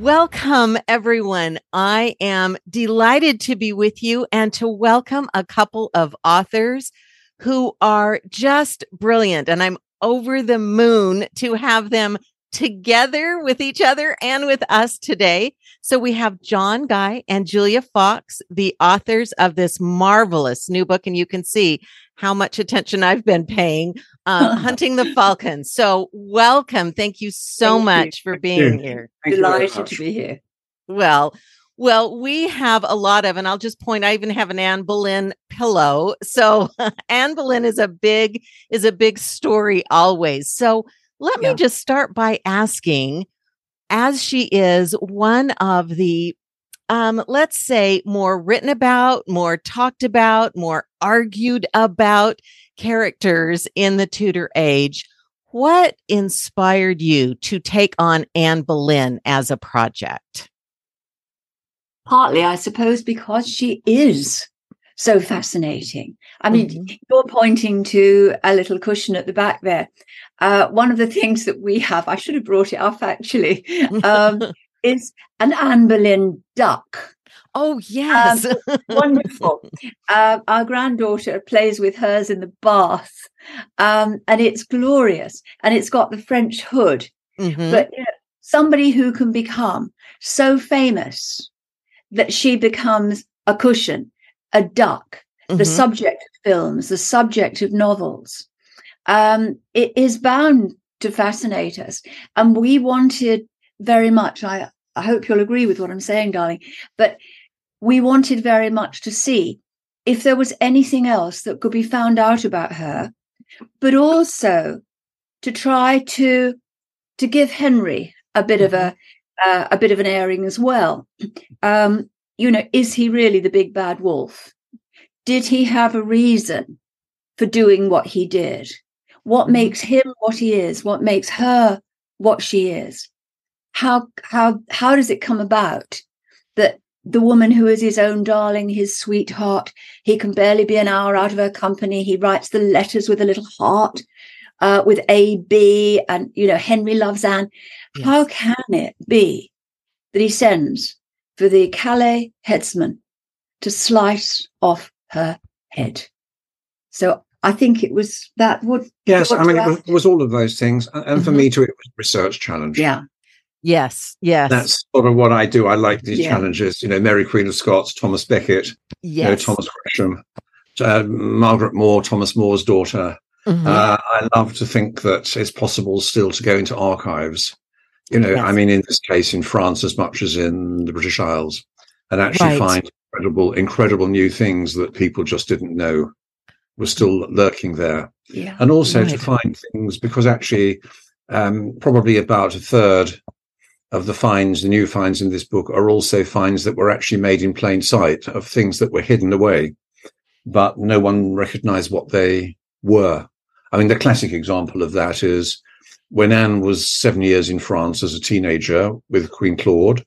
Welcome, everyone. I am delighted to be with you and to welcome a couple of authors who are just brilliant. And I'm over the moon to have them together with each other and with us today. So we have John Guy and Julia Fox, the authors of this marvelous new book. And you can see how much attention I've been paying, Hunting the Falcon. So welcome. Thank you so much for being here. Delighted to be here. Well, we have a lot of, and I'll just point, I even have an Anne Boleyn pillow. So Anne Boleyn is a big story always. So let me just start by asking, as she is one of the, let's say, more written about, more talked about, more argued about characters in the Tudor age, what inspired you to take on Anne Boleyn as a project? Partly, I suppose, because she is so fascinating. I mean, you're pointing to a little cushion at the back there. One of the things that we have, I should have brought it up actually, is an Anne Boleyn duck. Oh, yes. Wonderful. Our granddaughter plays with hers in the bath, and it's glorious. And it's got the French hood. But somebody who can become so famous that she becomes a cushion, a duck, the subject of films, the subject of novels, it is bound to fascinate us. And we wanted very much, I hope you'll agree with what I'm saying, darling, but we wanted very much to see if there was anything else that could be found out about her, but also to try to give Henry a bit of an airing as well. Is he really the big bad wolf? Did he have a reason for doing what he did? What makes him what he is? What makes her what she is? How does it come about that the woman who is his own darling, his sweetheart, he can barely be an hour out of her company. He writes the letters with a little heart, with A.B. and, Henry loves Anne. Yes. How can it be that he sends for the Calais headsman to slice off her head? So I think it was that would. Yes, I mean, it was all of those things. And for me too, it was a research challenge. Yeah. Yes. That's sort of what I do. I like these challenges. Mary Queen of Scots, Thomas Becket, Thomas Gresham, Margaret Moore, Thomas More's daughter. I love to think that it's possible still to go into archives. I mean, in this case, in France as much as in the British Isles, and actually find incredible new things that people just didn't know were still lurking there. Yeah. And also to find things, because actually probably about a third of the new finds in this book are also finds that were actually made in plain sight, of things that were hidden away, but no one recognized what they were. I mean, the classic example of that is when Anne was 7 years in France as a teenager with Queen Claude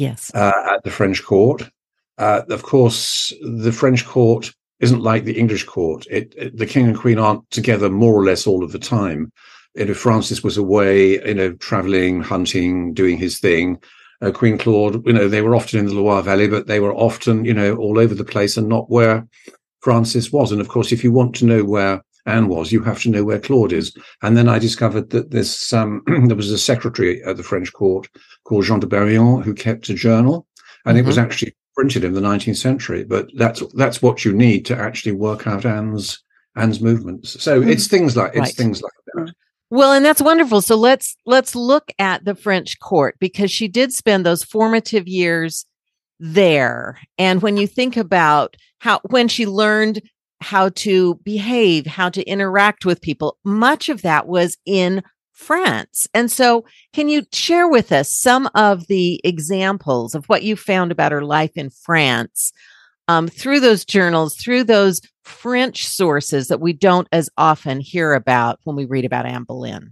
at the French court. Of course, the French court isn't like the English court. The king and queen aren't together more or less all of the time. Francis was away, traveling, hunting, doing his thing. Queen Claude, they were often in the Loire Valley, but they were often, all over the place and not where Francis was. And of course, if you want to know where Anne was, you have to know where Claude is. And then I discovered that there was a secretary at the French court called Jean de Barillon who kept a journal, and it was actually printed in the 19th century. But that's what you need to actually work out Anne's movements. So it's things like that. Well, and that's wonderful. So let's look at the French court, because she did spend those formative years there. And when you think about when she learned how to behave, how to interact with people, much of that was in France. And so can you share with us some of the examples of what you found about her life in France through those journals, through those French sources that we don't as often hear about when we read about Anne Boleyn?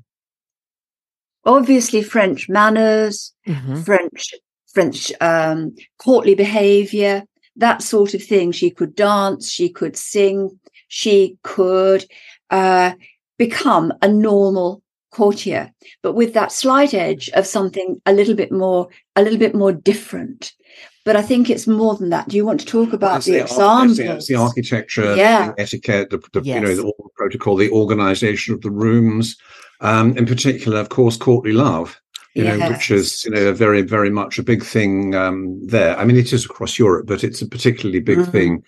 Obviously, French manners, French courtly behavior, that sort of thing. She could dance, she could sing, she could become a normal courtier, but with that slight edge of something a little bit more different. But I think it's more than that. Do you want to talk about the examples? It's the architecture, the etiquette, all the protocol, the organisation of the rooms, in particular, of course, courtly love. Which is very, very much a big thing there. I mean, it is across Europe, but it's a particularly big thing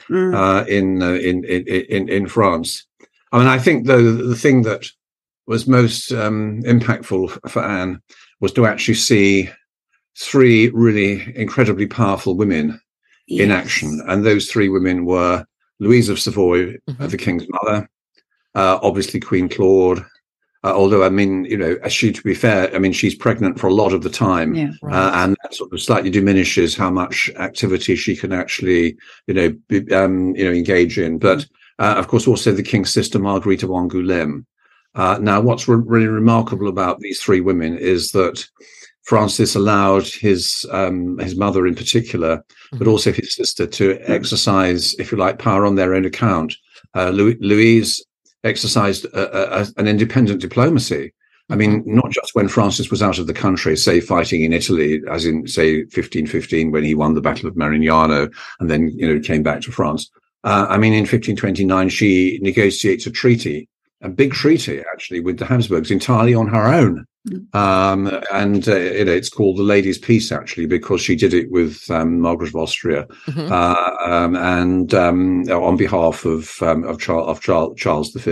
in France. I mean, I think though the thing that was most impactful for Anne was to actually see three really incredibly powerful women in action, and those three women were Louise of Savoy, the king's mother, obviously Queen Claude. Although, I mean, to be fair, I mean, she's pregnant for a lot of the time, and that sort of slightly diminishes how much activity she can actually, engage in. But, of course, also the king's sister, Marguerite of Angoulême. Now, what's really remarkable about these three women is that Francis allowed his mother in particular, but also his sister, to exercise, if you like, power on their own account. Louise exercised an independent diplomacy. I mean, not just when Francis was out of the country, say fighting in Italy, as in, say, 1515, when he won the Battle of Marignano and then, came back to France. I mean, in 1529, she negotiates a big treaty, actually, with the Habsburgs entirely on her own. It's called the Ladies' Peace, actually, because she did it with Margaret of Austria, and on behalf of Charles V.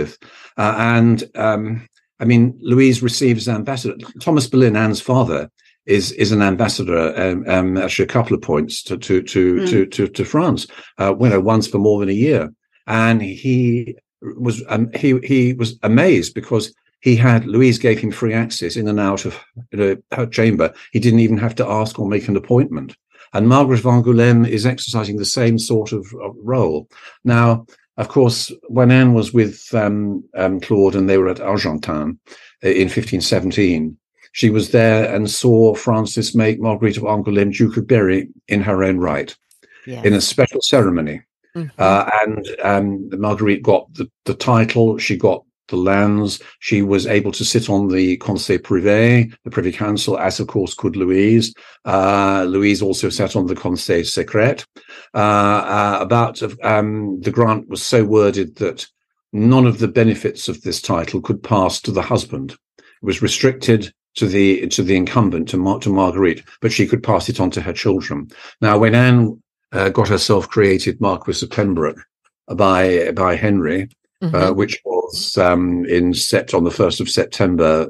I mean, Louise receives an ambassador. Thomas Boleyn, Anne's father, is an ambassador, actually a couple of points to France, once for more than a year, and he was amazed because Louise gave him free access in and out of her chamber. He didn't even have to ask or make an appointment. And Margaret of Angoulême is exercising the same sort of role. Now, of course, when Anne was with Claude and they were at Argentan in 1517, she was there and saw Francis make Marguerite of Angoulême Duke of Berry in her own right, in a special ceremony. And Marguerite got the title, she got the lands, she was able to sit on the Conseil Privé, the Privy Council, as of course could Louise. Louise also sat on the Conseil Secret. The grant was so worded that none of the benefits of this title could pass to the husband. It was restricted to the incumbent, to Marguerite, but she could pass it on to her children. Now, when Anne got herself created Marquis of Pembroke by Henry, which was on the 1st of September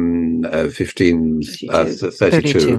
1532.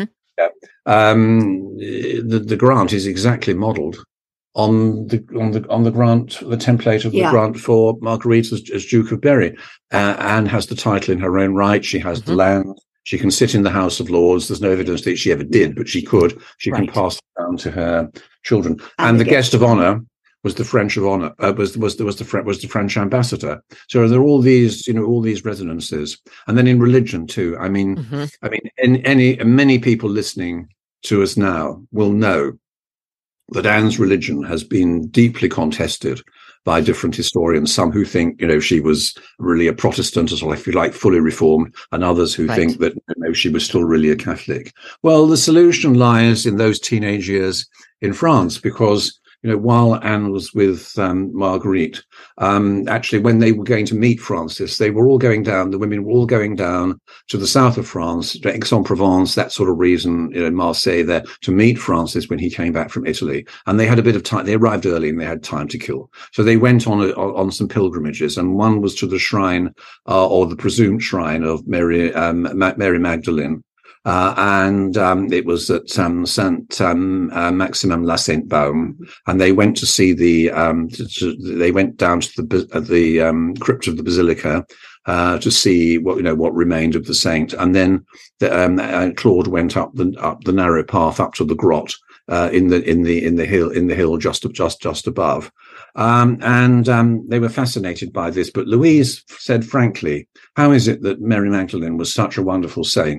The grant is exactly modelled on the grant, the template of the grant for Marguerite as Duke of Berry. Anne has the title in her own right. She has the land. She can sit in the House of Lords. There's no evidence that she ever did, but she could. She can pass it down to her children. And the guest of honour was the French of honor, was the French ambassador. So there are all these resonances, and then in religion too. I mean, many people listening to us now will know that Anne's religion has been deeply contested by different historians. Some who think, she was really a Protestant, as well, if you like, fully Reformed, and others who think that she was still really a Catholic. Well, the solution lies in those teenage years in France, because while Anne was with Marguerite, actually, when they were going to meet Francis, the women were all going down to the south of France, to Aix-en-Provence, that sort of region, Marseille there, to meet Francis when he came back from Italy. And they had a bit of time. They arrived early and they had time to kill. So they went on some pilgrimages, and one was to the shrine, or the presumed shrine of Mary Magdalene. It was at Saint Maximum La Sainte Baume, and they went to see they went down to the crypt of the basilica to see what remained of the saint, and then Claude went up the narrow path up to the grot in the hill just above. They were fascinated by this, but Louise said frankly, how is it that Mary Magdalene was such a wonderful saint,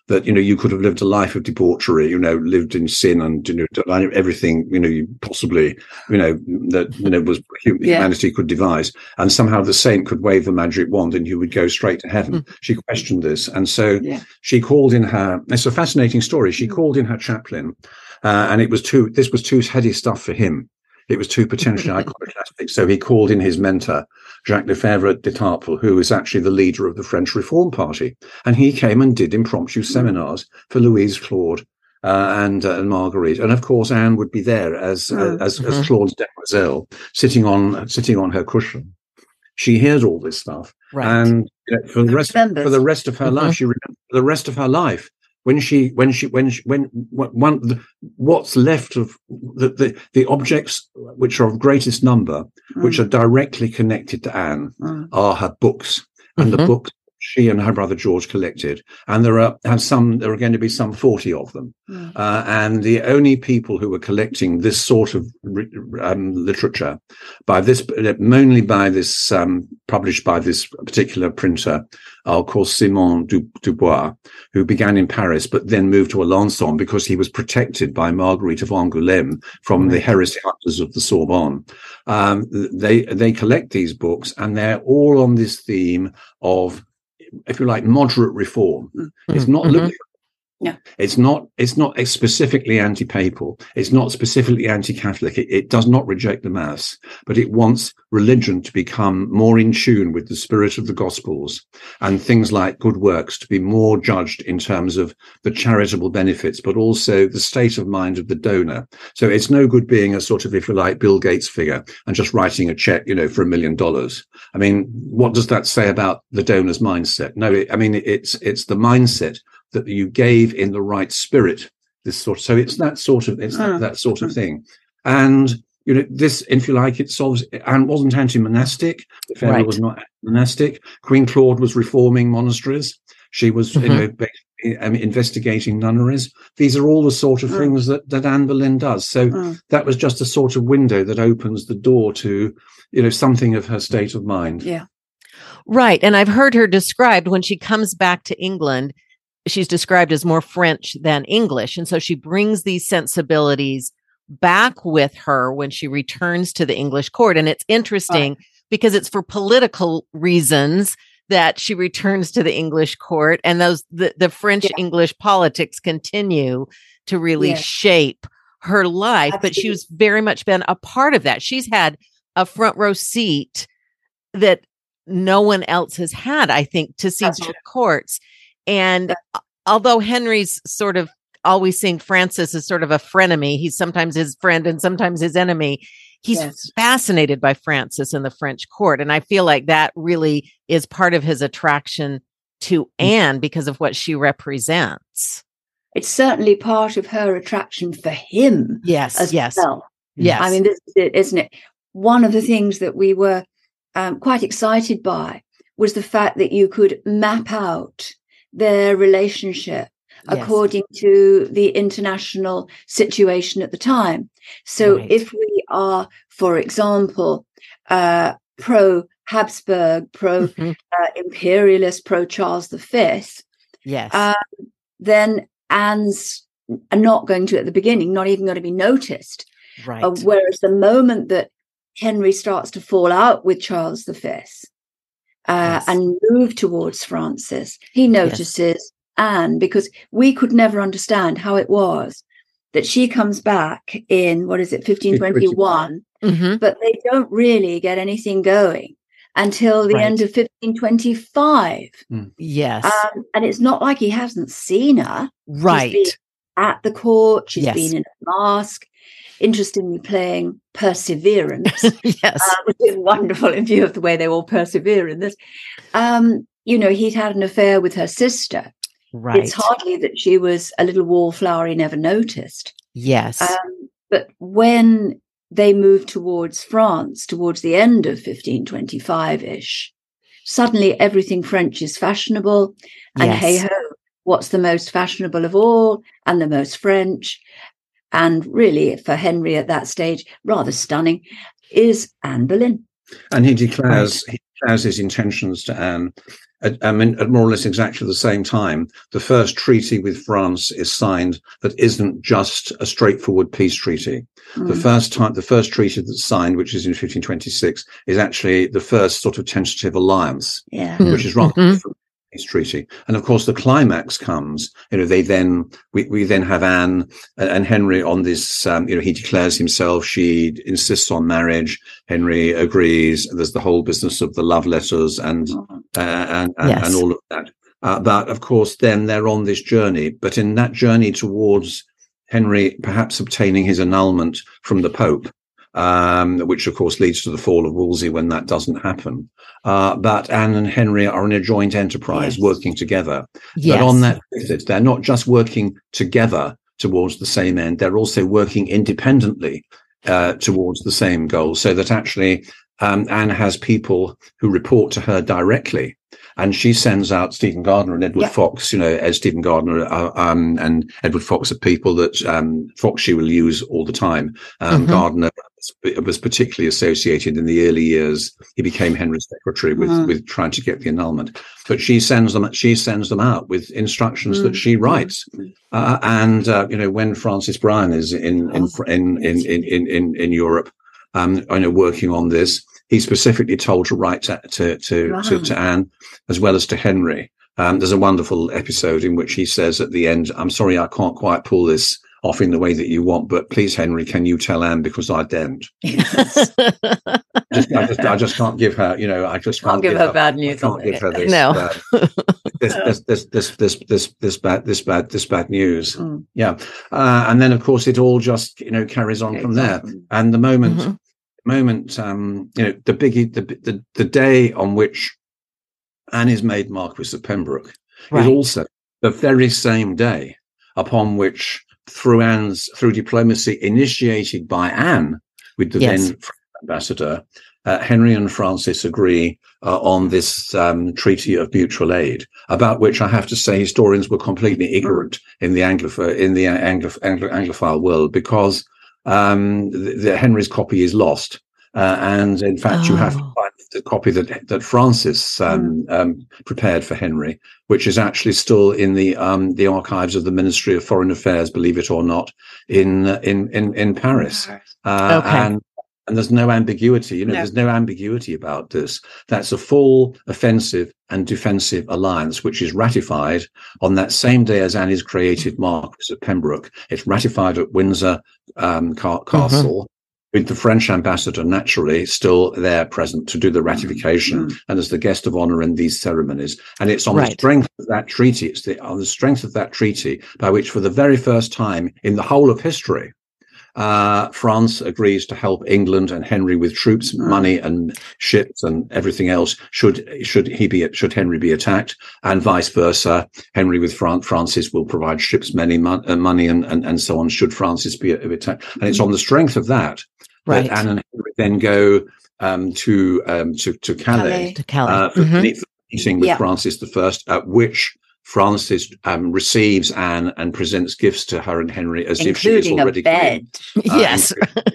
that, you could have lived a life of debauchery, lived in sin and, done everything, you possibly, that, was humanity could devise. And somehow the saint could wave a magic wand and you would go straight to heaven. She questioned this. And so she called in it's a fascinating story. She called in her chaplain, and this was too heady stuff for him. It was too potentially iconoclastic. So he called in his mentor, Jacques Lefebvre d'Étaples, who was actually the leader of the French Reform Party. And he came and did impromptu seminars for Louise, Claude, and Marguerite. And of course, Anne would be there as Claude's demoiselle, sitting on her cushion. She hears all this stuff. Right. And for the rest of her life, she remembers the rest of her life. What's left of the objects which are of greatest number, which are directly connected to Anne, are her books, and the books she and her brother George collected, and there are going to be some 40 of them, and the only people who were collecting this sort of literature mainly by this published by this particular printer, called Simon Dubois, who began in Paris but then moved to Alençon because he was protected by Marguerite of Angoulême from the heresy hunters of the Sorbonne. They collect these books, and they're all on this theme of, if you like, moderate reform. It's not liberal. No. It's not specifically anti-papal. It's not specifically anti-Catholic. It does not reject the Mass, but it wants religion to become more in tune with the spirit of the Gospels, and things like good works to be more judged in terms of the charitable benefits, but also the state of mind of the donor. So it's no good being a sort of, if you like, Bill Gates figure and just writing a check, for $1 million. I mean, what does that say about the donor's mindset? No, it's the mindset that you gave in the right spirit. So it's that sort of thing. And this, if you like, it solves. Anne wasn't anti-monastic. Lefebvre was not monastic. Queen Claude was reforming monasteries. She was, investigating nunneries. These are all the sort of things that Anne Boleyn does. So that was just a sort of window that opens the door to, something of her state of mind. Yeah. Right. And I've heard her described when she comes back to England. She's described as more French than English. And so she brings these sensibilities back with her when she returns to the English court. And it's interesting because it's for political reasons that she returns to the English court. And the French-English politics continue to really shape her life. Absolutely. But she's very much been a part of that. She's had a front row seat that no one else has had, I think, to see both courts. And although Henry's sort of always seeing Francis as sort of a frenemy, he's sometimes his friend and sometimes his enemy. He's fascinated by Francis in the French court. And I feel like that really is part of his attraction to Anne because of what she represents. It's certainly part of her attraction for him. Yes. As well. Yes. I mean, this is it, isn't it? One of the things that we were quite excited by was the fact that you could map out their relationship according to the international situation at the time. So if we are, for example, pro-Habsburg, pro-imperialist, pro-Charles V, then Anne's not going to, at the beginning, not even going to be noticed. Right. Whereas the moment that Henry starts to fall out with Charles V, and move towards Francis, he notices Anne, because we could never understand how it was that she comes back in, 1521, but they don't really get anything going until the end of 1525. Yes. And it's not like he hasn't seen her. Right. She's been at the court, she's been in a mask, interestingly playing Perseverance, which is wonderful in view of the way they all persevere in this. He'd had an affair with her sister. Right. It's hardly that she was a little wallflower he never noticed. Yes. But when they moved towards France, towards the end of 1525-ish, suddenly everything French is fashionable. And hey-ho, what's the most fashionable of all and the most French? And really, for Henry at that stage, rather stunning, is Anne Boleyn. And he declares his intentions to Anne at more or less exactly the same time, the first treaty with France is signed that isn't just a straightforward peace treaty. The first treaty that's signed, which is in 1526, is actually the first sort of tentative alliance, which is rather different. Peace treaty, and of course the climax comes. They then we then have Anne and Henry on this. He declares himself. She insists on marriage. Henry agrees. There's the whole business of the love letters and all of that. But of course, then they're on this journey. But in that journey towards Henry perhaps obtaining his annulment from the Pope, which of course leads to the fall of Wolsey when that doesn't happen. But Anne and Henry are in a joint enterprise working together. But on that visit, they're not just working together towards the same end, they're also working independently towards the same goal, so that actually Anne has people who report to her directly. And she sends out Stephen Gardiner and Edward Fox, as Stephen Gardiner and Edward Fox are people that Fox she will use all the time. Gardiner was particularly associated in the early years. He became Henry's secretary with trying to get the annulment. But she sends them out with instructions that she writes. When Francis Bryan is in Europe, working on this, he's specifically told to write to Anne as well as to Henry. There's a wonderful episode in which he says at the end, "I'm sorry, I can't quite pull this off in the way that you want, but please, Henry, can you tell Anne, because I daren't." I just can't give her, I just can't give her bad news. I can't give her this. No. This bad news. And then of course it all just carries on from there. And the moment the biggie, the day on which Anne is made Marquis of Pembroke is also the very same day upon which, through diplomacy initiated by Anne with the then ambassador, Henry and Francis agree on this treaty of mutual aid, about which I have to say historians were completely ignorant in the Anglophile world, because the Henry's copy is lost. And in fact, you have to find the copy that Francis prepared for Henry, which is actually still in the archives of the Ministry of Foreign Affairs, believe it or not, in Paris. And there's no ambiguity. There's no ambiguity about this. That's a full offensive and defensive alliance, which is ratified on that same day as Anne is created Marquis of Pembroke. It's ratified at Windsor Castle. With the French ambassador naturally still there present to do the ratification and as the guest of honor in these ceremonies. And it's on the strength of that treaty, on the strength of that treaty by which for the very first time in the whole of history, France agrees to help England and Henry with troops, money and ships and everything else should Henry be attacked, and vice versa. Henry with Francis will provide ships, money and so on should Francis be attacked. And it's on the strength of that that Anne and Henry then go to Calais for the meeting with Francis I, at which Francis receives Anne and presents gifts to her and Henry as if she is already a bed. Yes,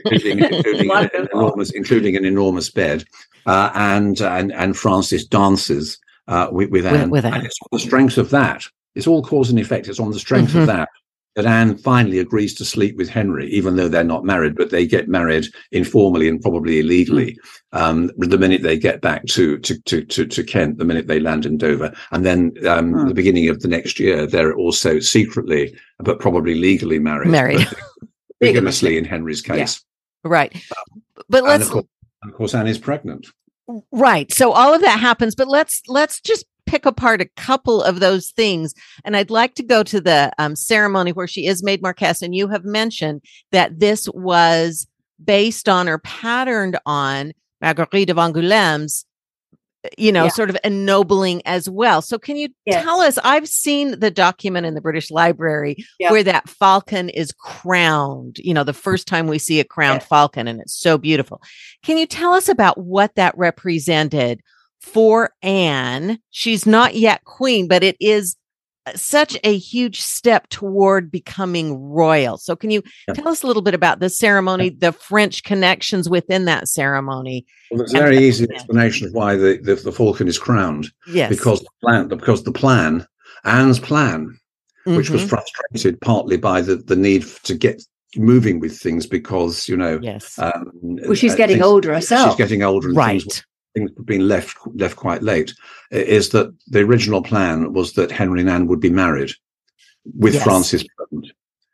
including an enormous bed, and Francis dances with Anne. And it's on the strength of that. It's all cause and effect. It's on the strength of that Anne finally agrees to sleep with Henry, even though they're not married, but they get married informally and probably illegally the minute they get back to Kent, the minute they land in Dover. And then the beginning of the next year, they're also secretly, but probably legally married. Bigamously in Henry's case. Yeah. Right. But let's... Of course, Anne is pregnant. Right. So all of that happens, but let's just pick apart a couple of those things. And I'd like to go to the ceremony where she is made Marquess. And you have mentioned that this was based on or patterned on Marguerite of Angoulême's, sort of ennobling as well. So can you tell us, I've seen the document in the British Library where that falcon is crowned, the first time we see a crowned falcon, and it's so beautiful. Can you tell us about what that represented for Anne? She's not yet queen, but it is such a huge step toward becoming royal. So can you tell us a little bit about the ceremony, the French connections within that ceremony? Well, there's a very easy explanation of why the falcon is crowned. Yes. Because the plan, Anne's plan, which was frustrated partly by the need to get moving with things because, she's getting older herself. She's getting older and things have been left quite late, is that the original plan was that Henry and Anne would be married with Francis present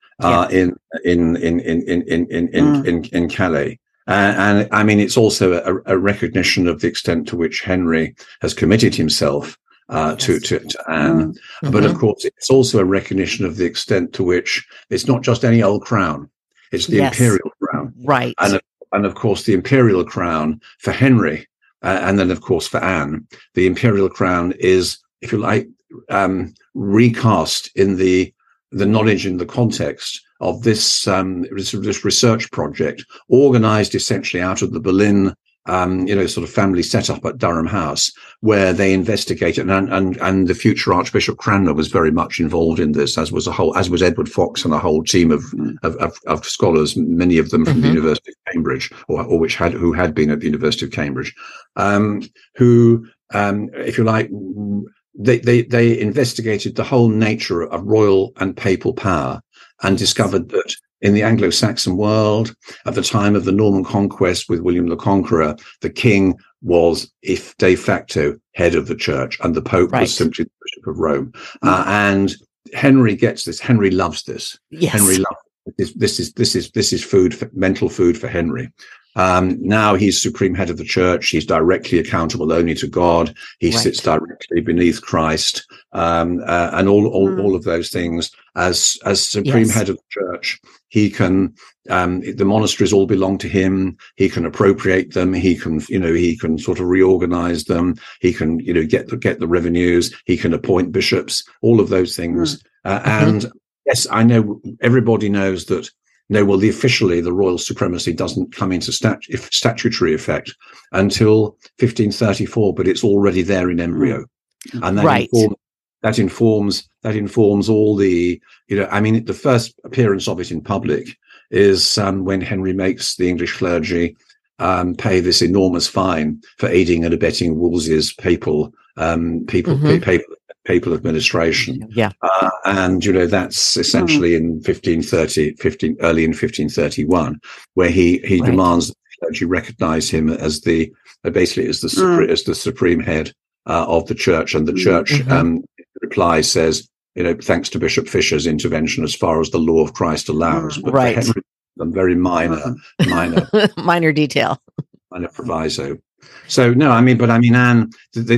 in Calais. And I mean, it's also a recognition of the extent to which Henry has committed himself to Anne. But of course, it's also a recognition of the extent to which it's not just any old crown. It's the imperial crown. Right. And of course, the imperial crown for Henry, and then, of course, for Anne, the imperial crown is, if you like, recast in the knowledge in the context of this research project, organized essentially out of the Boleyn, sort of family setup at Durham House, where they investigated, and the future Archbishop Cranmer was very much involved in this, as was Edward Fox and a whole team of scholars, many of them from the University of Cambridge, who had been at the University of Cambridge, who, if you like, they investigated the whole nature of royal and papal power and discovered that in the Anglo-Saxon world, at the time of the Norman conquest with William the Conqueror, the king was, if de facto, head of the church, and the Pope was simply the Bishop of Rome. And Henry gets this. Henry loves this. Yes. Henry loves this is food, mental food for Henry. Now he's supreme head of the church. He's directly accountable only to God. He sits directly beneath Christ, and all of those things. As supreme head of the church, he can. The monasteries all belong to him. He can appropriate them. He can, sort of reorganize them. He can, get the revenues. He can appoint bishops. All of those things. And yes, I know everybody knows that. No, well, officially the royal supremacy doesn't come into statutory effect until 1534, but it's already there in embryo, and that informs all the, the first appearance of it in public is when Henry makes the English clergy pay this enormous fine for aiding and abetting Wolsey's papal administration. And that's essentially in 1530, early in 1531, where he demands that the clergy recognize him as the supreme head of the church, and the church reply says, thanks to Bishop Fisher's intervention as far as the law of Christ allows. But for Henry, a very minor detail, minor proviso. So no, Anne.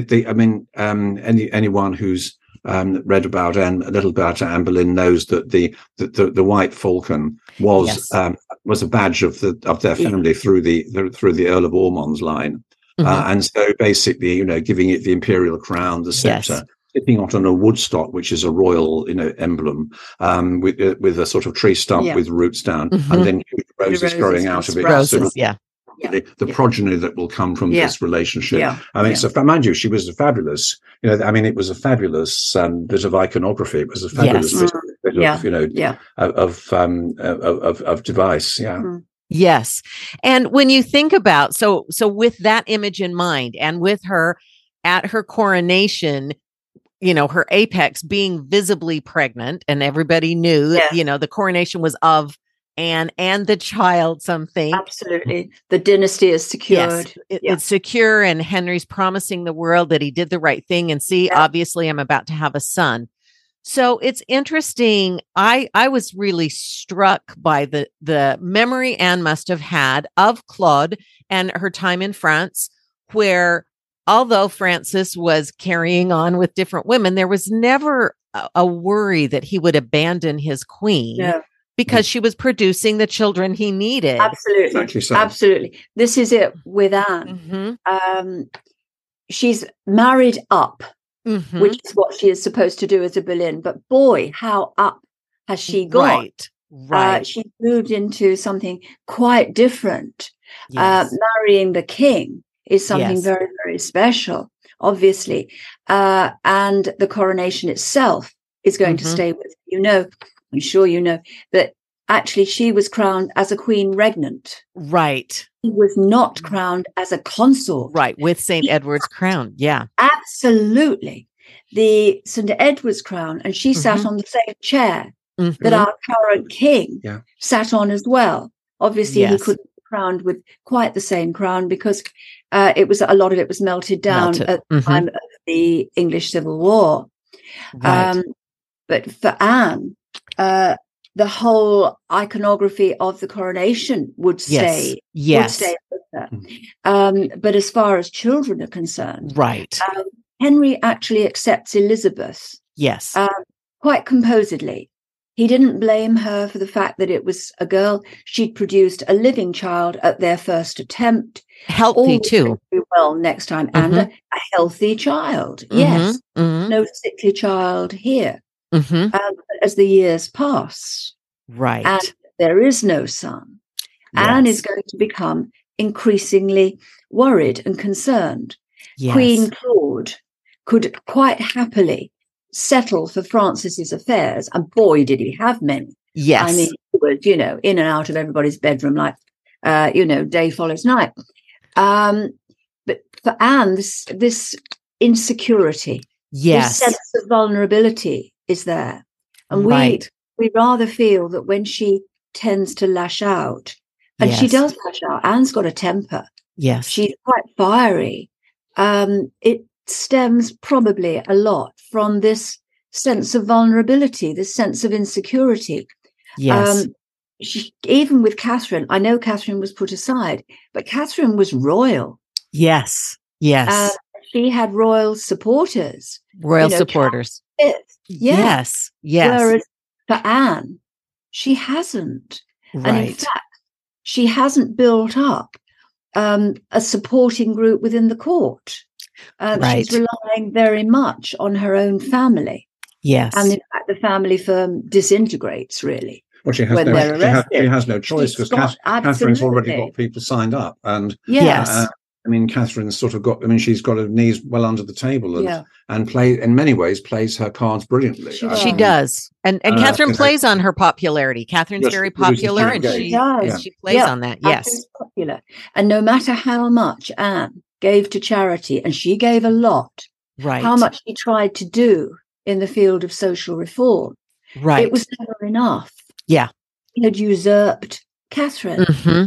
Anyone who's read about Anne, a little about Anne Boleyn, knows that the white falcon was a badge of their family through the Earl of Ormond's line, and so basically, giving it the imperial crown, the scepter. Sitting on a woodstock, which is a royal, emblem, with a sort of tree stump with roots down, and then roses growing out of it. Roses, the progeny that will come from this relationship. So mind you, she was a fabulous, it was a fabulous bit of iconography. It was a fabulous bit of device. Yes. And when you think about, so with that image in mind, and with her at her coronation, her apex being visibly pregnant, and everybody knew that, the coronation was of Anne and the child, something. Absolutely. The dynasty is secured. Yes, it's secure, and Henry's promising the world that he did the right thing. And see, obviously I'm about to have a son. So it's interesting. I was really struck by the memory Anne must have had of Claude and her time in France, where although Francis was carrying on with different women, there was never a worry that he would abandon his queen. Because she was producing the children he needed. Absolutely. This is it with Anne. She's married up, which is what she is supposed to do as a Boleyn. But boy, how up has she gone? Right. She moved into something quite different. Marrying the king is something very, very special, obviously. And the coronation itself is going to stay with her. I'm sure you know that actually she was crowned as a queen regnant. Right. She was not crowned as a consort. Right, with St. Edward's crown. Yeah. Absolutely. The St. Edward's crown, and she sat on the same chair that our current king sat on as well. Obviously, he couldn't be crowned with quite the same crown because a lot of it was melted down at the time of the English Civil War. Right. But for Anne, the whole iconography of the coronation would stay with her. But as far as children are concerned, right, Henry actually accepts Elizabeth. Yes, quite composedly. He didn't blame her for the fact that it was a girl. She'd produced a living child at their first attempt. Healthy too. Well, next time, and a healthy child. Yes, no sickly child here. As the years pass, right, and there is no son, Anne is going to become increasingly worried and concerned. Yes. Queen Claude could quite happily settle for Francis's affairs, and boy, did he have many. Yes, I mean, he was, in and out of everybody's bedroom like, day follows night. But for Anne, this insecurity, this sense of vulnerability is there. And we rather feel that when she tends to lash out, and she does lash out, Anne's got a temper. Yes. She's quite fiery. It stems probably a lot from this sense of vulnerability, this sense of insecurity. Yes. Even with Catherine, I know Catherine was put aside, but Catherine was royal. Yes. Yes. She had royal supporters. Royal supporters. Yes. Yes. Whereas for Anne, she hasn't. Right. And in fact, she hasn't built up a supporting group within the court. She's relying very much on her own family. Yes. And in fact, the family firm disintegrates, really. Well, she has no choice because Catherine's already got people signed up. And Catherine's sort of got, she's got her knees well under the table and in many ways plays her cards brilliantly. She does. And Catherine plays on her popularity. Catherine's very popular and she plays on that. Yes. Popular. And no matter how much Anne gave to charity, and she gave a lot, how much she tried to do in the field of social reform, it was never enough. Yeah. He had usurped Catherine.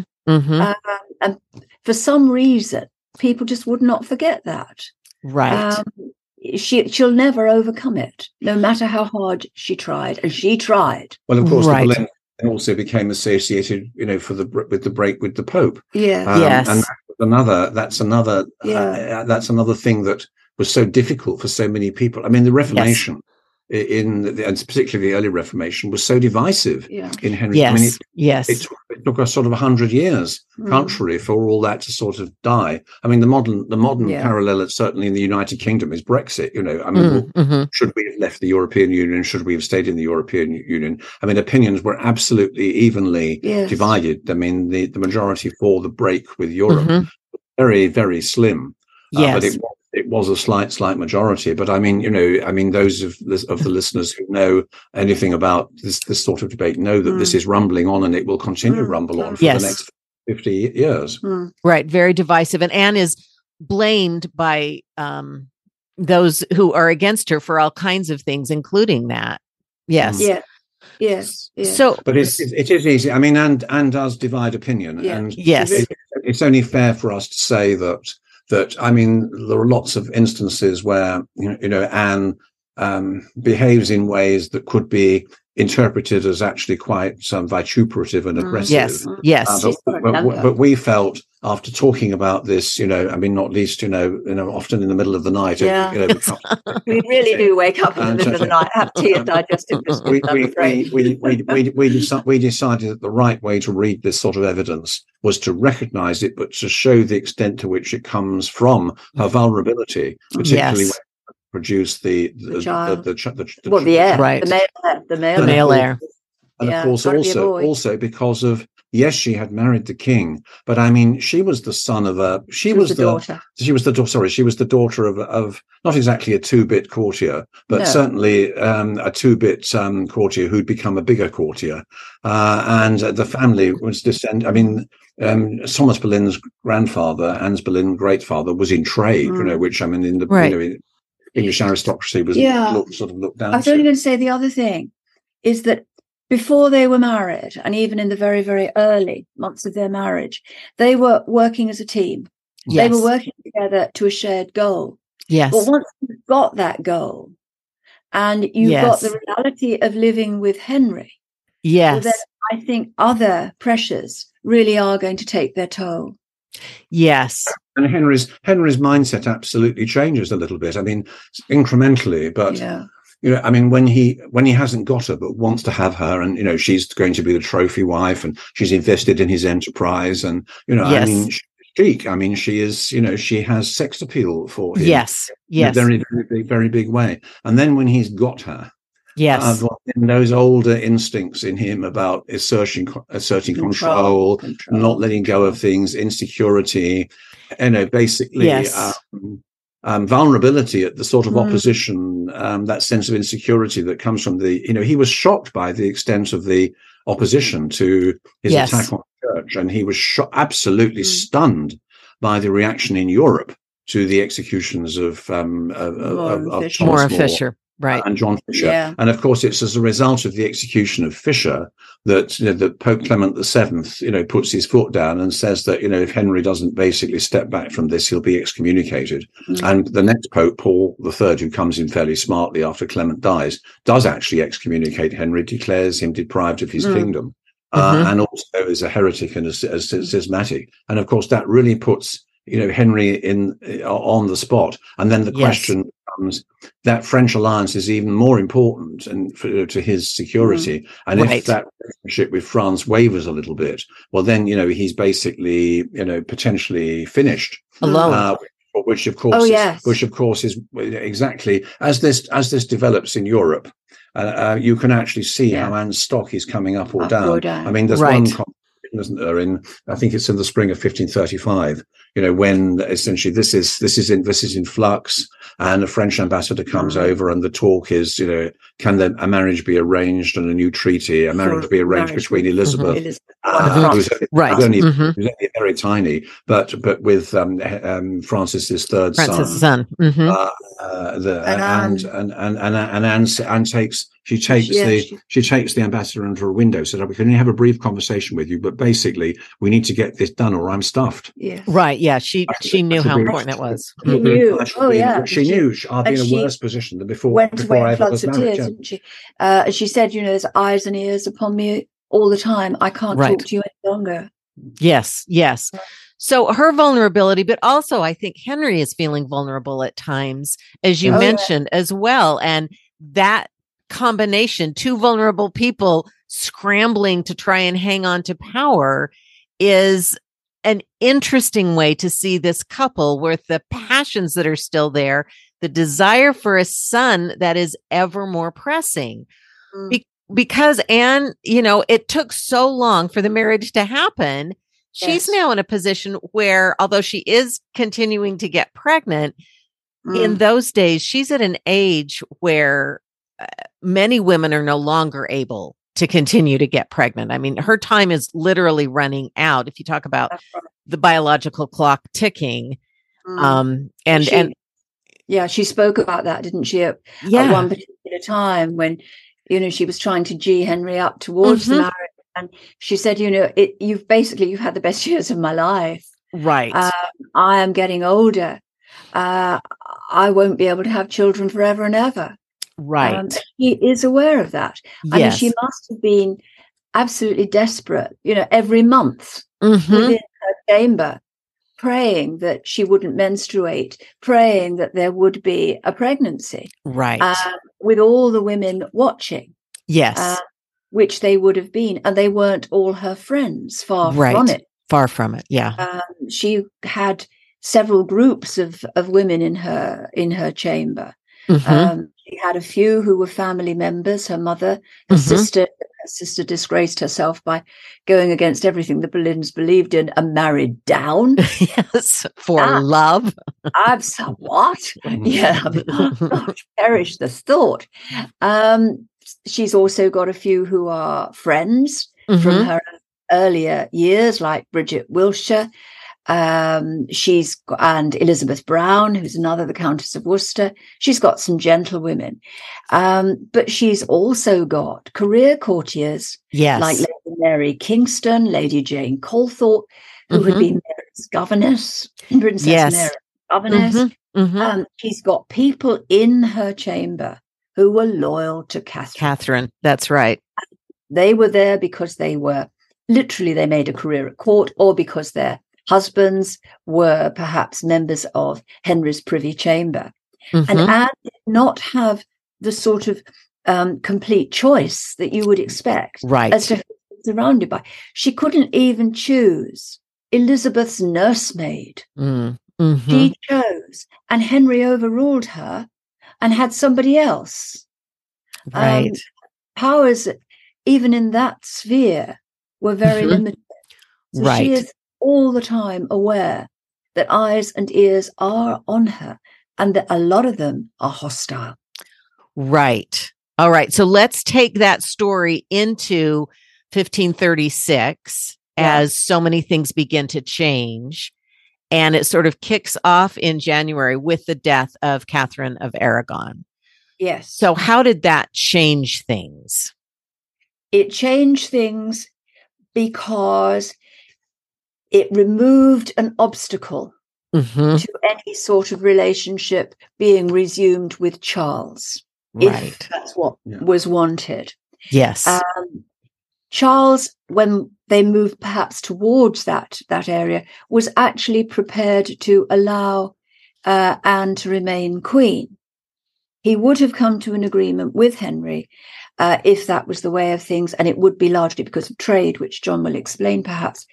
And for some reason, people just would not forget that. Right. She'll never overcome it, no matter how hard she tried. And she tried. Well, of course, the Boleyn also became associated, with the break with the Pope. Yeah. Yes. And that's another thing that was so difficult for so many people. The Reformation. And particularly the early Reformation was so divisive in Henry. It took us sort of 100 years culturally for all that to sort of die. The modern parallel, certainly in the United Kingdom, is Brexit. Should we have left the European Union? Should we have stayed in the European Union? Opinions were absolutely evenly divided. The majority for the break with Europe was very, very slim. But it was a slight majority. But those of the listeners who know anything about this sort of debate know that this is rumbling on, and it will continue to rumble on for the next 50 years. Right. Very divisive. And Anne is blamed by those who are against her for all kinds of things, including that. Yes. Yes. So, but it is easy. Anne does divide opinion, and it's only fair for us to say that there are lots of instances where Anne behaves in ways that could be interpreted as actually quite vituperative and aggressive. Yes. But we felt, after talking about this, not least, often in the middle of the night. We really do wake up in the middle of the night, have tea and digestive biscuits. We decided that the right way to read this sort of evidence was to recognise it, but to show the extent to which it comes from her vulnerability, particularly when produce the heir, right? The male heir, and of course also because of yes, she had married the king, but I mean, she was the son of she was the daughter of not exactly a two-bit courtier, but certainly a two-bit courtier who'd become a bigger courtier. And the family was I mean, Thomas Boleyn's grandfather, Hans Boleyn, great father, was in trade, which I mean, in the English aristocracy was sort of looked down. I was only going to say the other thing is that before they were married, and even in the very, very early months of their marriage, they were working as a team. Yes. They were working together to a shared goal. Yes. But once you've got that goal and you've got the reality of living with Henry, well, then I think other pressures really are going to take their toll. Yes. And Henry's mindset absolutely changes a little bit. I mean, incrementally, but I mean, when he hasn't got her but wants to have her, and she's going to be the trophy wife, and she's invested in his enterprise, and I mean, chic. I mean, she is. She has sex appeal for him. Yes. In a very, very big way. And then when he's got her. Yes, those older instincts in him about asserting control, not letting go of things, insecurity, basically vulnerability at the sort of opposition, that sense of insecurity that comes from he was shocked by the extent of the opposition to his attack on the church, and he was absolutely stunned by the reaction in Europe to the executions of Thomas More Fisher. Right. And John Fisher. Yeah. And of course, it's as a result of the execution of Fisher that, that Pope Clement VII, puts his foot down and says that, if Henry doesn't basically step back from this, he'll be excommunicated. And the next Pope, Paul III, who comes in fairly smartly after Clement dies, does actually excommunicate Henry, declares him deprived of his kingdom, and also is a heretic and a schismatic. And of course, that really puts, Henry on the spot. And then the question becomes, that French alliance is even more important to his security. And if that relationship with France wavers a little bit, well, then, he's basically, potentially finished. Alone. Which of course is exactly as this develops in Europe. You can actually see how Anne's stock is coming up or down. I mean, there's one, isn't there? I think it's in the spring of 1535. When essentially this is in flux, and a French ambassador comes over, and the talk is, can a marriage be arranged and a new treaty, marriage be arranged between Elizabeth, who's only very tiny, but with Francis's third son. And Anne takes the ambassador under a window, said, "We can only have a brief conversation with you, but basically we need to get this done, or I'm stuffed." Right. Yeah. She knew how important it was. She knew. She knew I'd be in a worse position than before. Before I ever was married. Didn't she? She said, "There's eyes and ears upon me all the time. I can't talk to you any longer." Yes. So her vulnerability, but also I think Henry is feeling vulnerable at times, as you mentioned as well, and that combination, two vulnerable people scrambling to try and hang on to power, is an interesting way to see this couple with the passions that are still there, the desire for a son that is ever more pressing. Because Anne, it took so long for the marriage to happen. She's now in a position where, although she is continuing to get pregnant, in those days, she's at an age where many women are no longer able to continue to get pregnant. I mean, her time is literally running out. If you talk about the biological clock ticking, she spoke about that, didn't she? At one particular time when, she was trying to gee Henry up towards the marriage, and she said, you've had the best years of my life. Right. I am getting older. I won't be able to have children forever and ever. Right. He is aware of that. I mean, she must have been absolutely desperate, every month within her chamber, praying that she wouldn't menstruate, praying that there would be a pregnancy. Right. With all the women watching. Yes. Which they would have been. And they weren't all her friends. Far from it. Far from it. Yeah. She had several groups of women in her chamber. She had a few who were family members, her mother, her sister, her sister disgraced herself by going against everything the Boleyns believed in and married down. Yes, for love. I'm what? Yeah, gosh, perish the thought. She's also got a few who are friends from her earlier years, like Bridget Wilshire. And Elizabeth Brown, who's another, the Countess of Worcester. She's got some gentlewomen, but she's also got career courtiers, like Lady Mary Kingston, Lady Jane Colthorpe, who had been Mary's governess, Princess Mary's governess. She's got people in her chamber who were loyal to Catherine. That's right. They were there because they made a career at court, or because their husbands were perhaps members of Henry's privy chamber. And Anne did not have the sort of complete choice that you would expect as to who she was surrounded by. She couldn't even choose Elizabeth's nursemaid. She chose, and Henry overruled her and had somebody else. Powers, even in that sphere, were very limited. So she is all the time aware that eyes and ears are on her, and that a lot of them are hostile. Right. All right. So let's take that story into 1536 as so many things begin to change. And it sort of kicks off in January with the death of Catherine of Aragon. Yes. So how did that change things? It changed things because it removed an obstacle to any sort of relationship being resumed with Charles, if that's what was wanted. Yes. Charles, when they moved perhaps towards that area, was actually prepared to allow Anne to remain queen. He would have come to an agreement with Henry if that was the way of things, and it would be largely because of trade, which John will explain perhaps.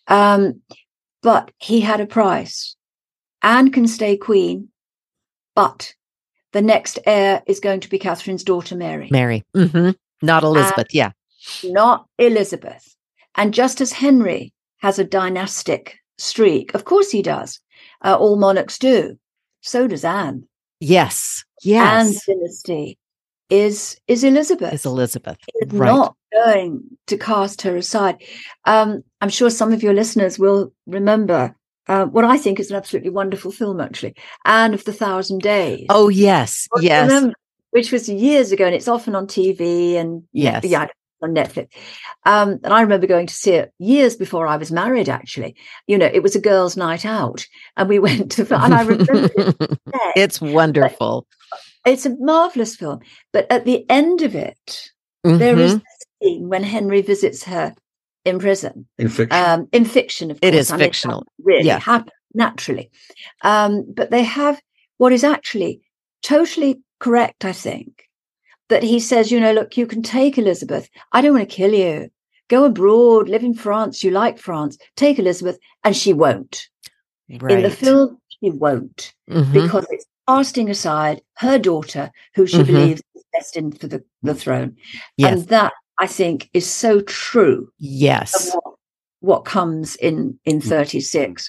But he had a price. Anne can stay queen, but the next heir is going to be Catherine's daughter, Mary. Not Elizabeth, Not Elizabeth. And just as Henry has a dynastic streak, of course he does. All monarchs do. So does Anne. Yes. Anne's dynasty is Elizabeth. It's not going to cast her aside. I'm sure some of your listeners will remember what I think is an absolutely wonderful film, actually, Anne of the Thousand Days. Oh, yes. Remember, which was years ago, and it's often on TV and on Netflix. And I remember going to see it years before I was married, actually. You know, it was a girls' night out, and we went to, and I remember it. It's wonderful. It's a marvelous film. But at the end of it, there is a scene when Henry visits her in prison. In fiction. In fiction, of course. It is fictional. Really happened, naturally. But they have what is actually totally correct, I think, that he says, you know, look, you can take Elizabeth. I don't want to kill you. Go abroad, live in France. You like France. Take Elizabeth. And she won't. In the film, she won't. Because it's casting aside her daughter, who she believes is destined for the throne. And that, I think, is so true. Yes. Of what comes in 36.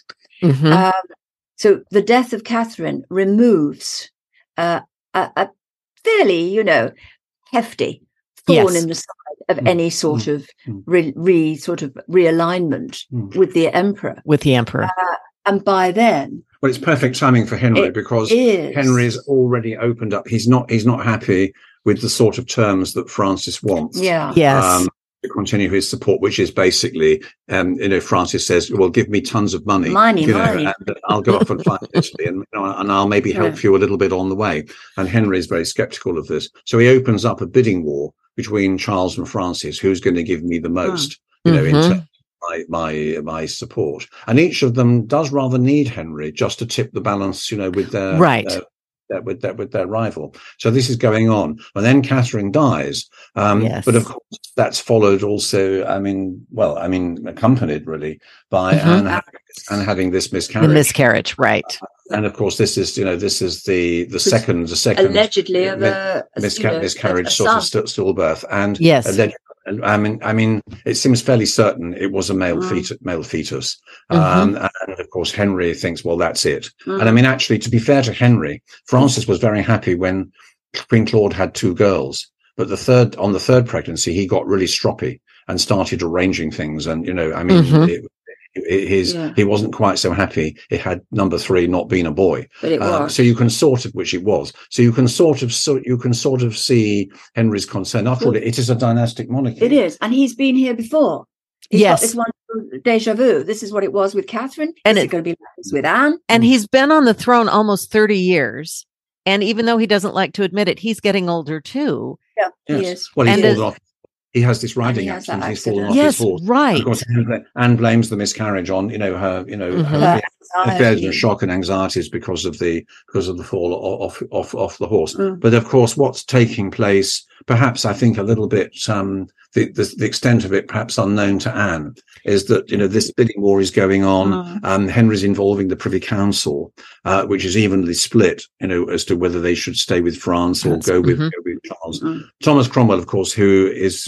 So the death of Catherine removes a fairly, you know, hefty thorn in the side of any sort of realignment with the emperor. And by then, well, it's perfect timing for Henry, because Henry's already opened up. He's not happy with the sort of terms that Francis wants. To continue his support, which is basically, Francis says, well, give me tons of money. And I'll go off and fly to Italy, and I'll maybe help you a little bit on the way. And Henry is very skeptical of this. So he opens up a bidding war between Charles and Francis, who's going to give me the most, in terms of my support. And each of them does rather need Henry just to tip the balance, with their with their rival. So this is going on, and then Catherine dies. But of course, that's followed also. Accompanied really by Anne having this miscarriage. The miscarriage, right? And of course, this is the second allegedly of a miscarriage, sort of stillbirth, and I mean, it seems fairly certain it was a male fetus. And of course, Henry thinks, well, that's it. And I mean, actually, to be fair to Henry, Francis was very happy when Queen Claude had 2 girls. But on the third pregnancy, he got really stroppy and started arranging things. And, I mean, he wasn't quite so happy. It had number 3 not been a boy, but it was. So you can which it was. So you can sort of see Henry's concern. After all, it is a dynastic monarchy. It is, and he's been here before. He's got this one déjà vu. This is what it was with Catherine, and it's going to be like this with Anne. And he's been on the throne almost 30 years. And even though he doesn't like to admit it, he's getting older too. Yeah, he is. Well, he's fallen off. He has this riding accident. He's fallen off his horse. Right. Of course, Anne blames the miscarriage on, her affairs and shock and anxieties because of the fall off the horse. But of course, what's taking place, perhaps I think a little bit, the extent of it, perhaps unknown to Anne, is that this bidding war is going on. Henry's involving the Privy Council, which is evenly split, as to whether they should stay with France or go with Charles. Thomas Cromwell, of course, who is